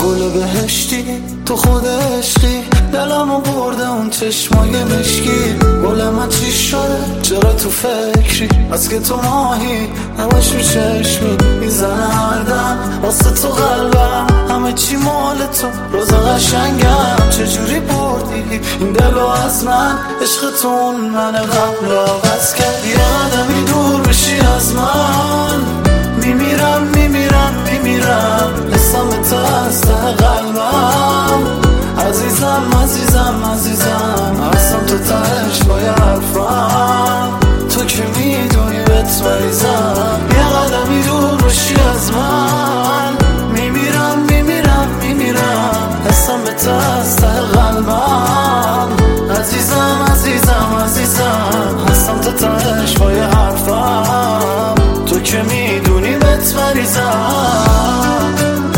گل بهشتی تو خود عشقی، دلمو برده اون چشمای مشکی. گل من چی شده چرا تو فکری؟ از که تو ماهی همش رو چشمی میزنه هر دم واسه تو قلبم. همه چی مال تو روز قشنگم، چجوری بردی این دلو از من؟ عشقتون من قبل آغاز کرد. یه قدمی دور بشی از من، میمیرم میمیرم میمیرم. حسام تو از ته قلبم، عزیزم عزیزم عزیزم. حسام تو تهش با یه حرفم، تو که میدونی بهت مریضم. یه قدمی دور بشی از من، میمیرم میمیرم میمیرم. حسام تو از ته قلبم، عزیزم عزیزم عزیزم. حسام تو تهش با یه حرفم، تو که میدونی بهت مریضم.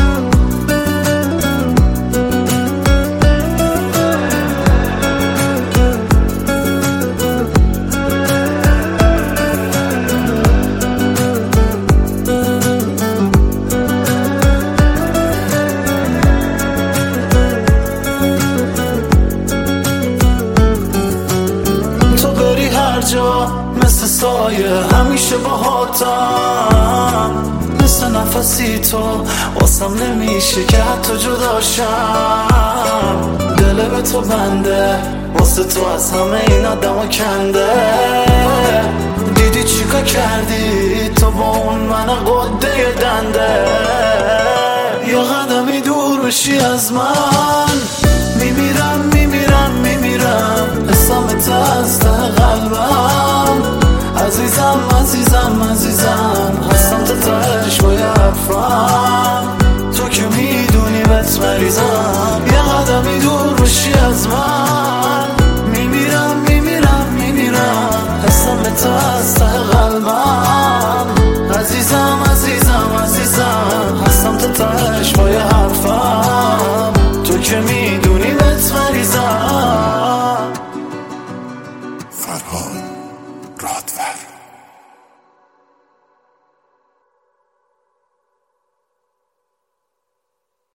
مثل سایه همیشه باهاتم، مثل نفسی تو واسم نمیشه که حتی جداشم. دل به تو بنده، واسه تو از همه این آدم کنده. دیدی چیکار کردی تو با اون من قده دنده؟ یه قدمی دور بشی از من، میمیرم میمیرم میمیرم. حسام تو از ته قلبم، عزیزم عزیزم عزیزم.